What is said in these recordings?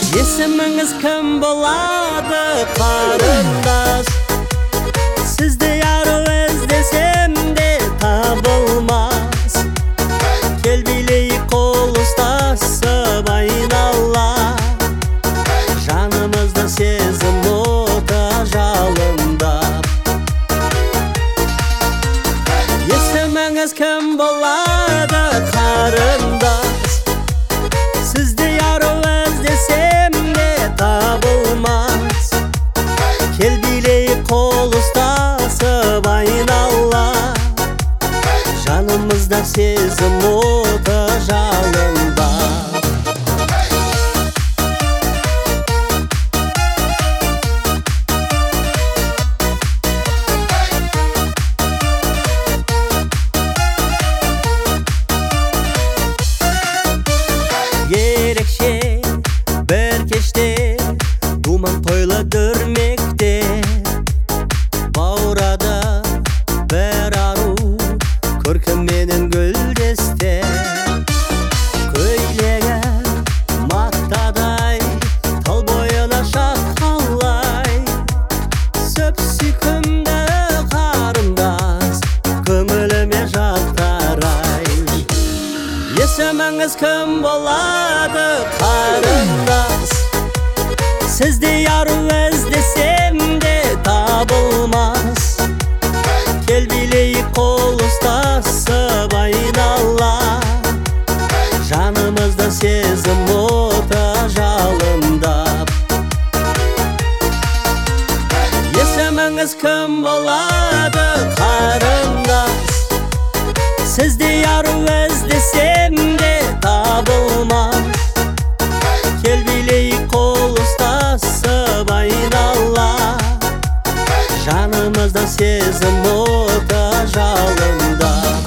Есіміңіз кім болады қарындас? Сізді яру іздесем де табылмас. Кел билейік қол ұстасып айнала, жанымызда сезім оты жалындап. Есіміңіз кім болады қарындас? Сізді яру іздесем де табылмас. Кел билейік қол ұстасып айнала, жанымызда сезім оты жалындап. Ерекше бір кеште думан тойлы дүрмекте, баурады бір ару көркіменен гүлдесте. Көйлегі мақтадай тал бойына шаққалай, сөп-сүйкімді қарындас көңіліме жаттарай. Есіміңіз кім болады қарындас? Сізді яру іздесем де табылмас. Кел билейік қол ұстасып айнала, жанымызда сезім оты жалындап. Есіміңіз кім болады қарындас? Сізді яру іздесем де табылмас. Кел билейік қол ұстасып айнала, жанымызда сезім оты жалындап.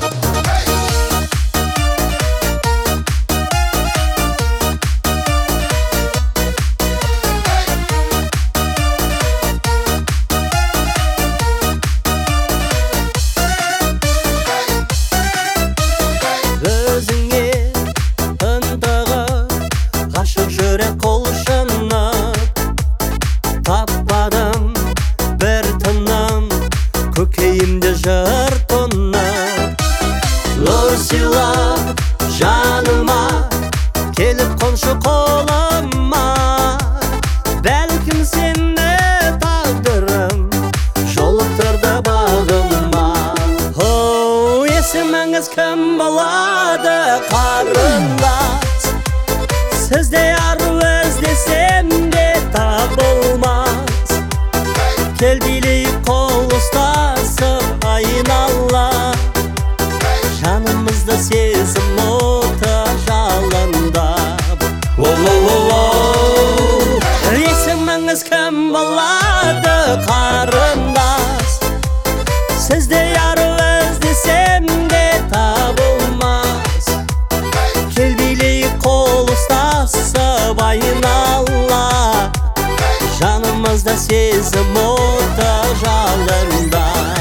Өзіңе ынтығып ғашық жүрек құлшынып, таппадым бір тыным көкейімде жыр тұнып. Нұр сыйлап жаныма келіп қоншы қолыма, бәлкім сені тағдырым жолықтырды бағыма. Есіміңіз кім болады қарындас? Сізді яру іздесем де табылмас. Кел билейік қол ұстасып айнала, жанымызда сезім оты жалындап. Есіміңіз кім болады қарындас? Сізді яру іздесем де табылмас. Кел билейік қол ұстасып айнала, жанымызда сезім оты жалындап.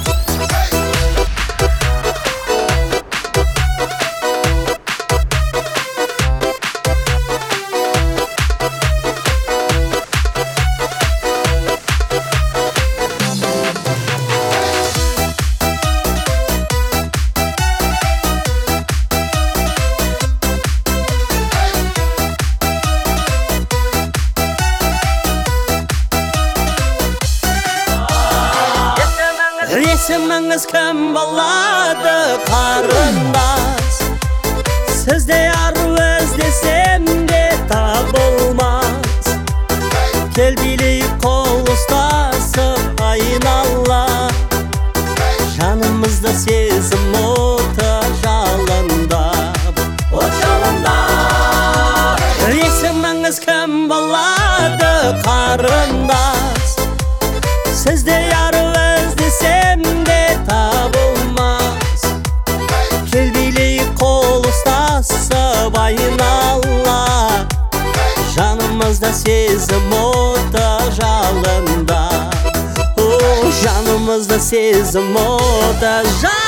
Есіміңіз кім болады қарындас? Сізді яру іздесем де табылмас. Кел билейік қол ұстасып айнала, жанымызда сезім оты жалындап. От жалындап. Есіміңіз кім болады қарындас? Сізді яру іздесем де табылмас. Кел билейік қол ұстасып айнала, жанымызда сезім оты жалындап. Жанымызда сезім оты жалындап.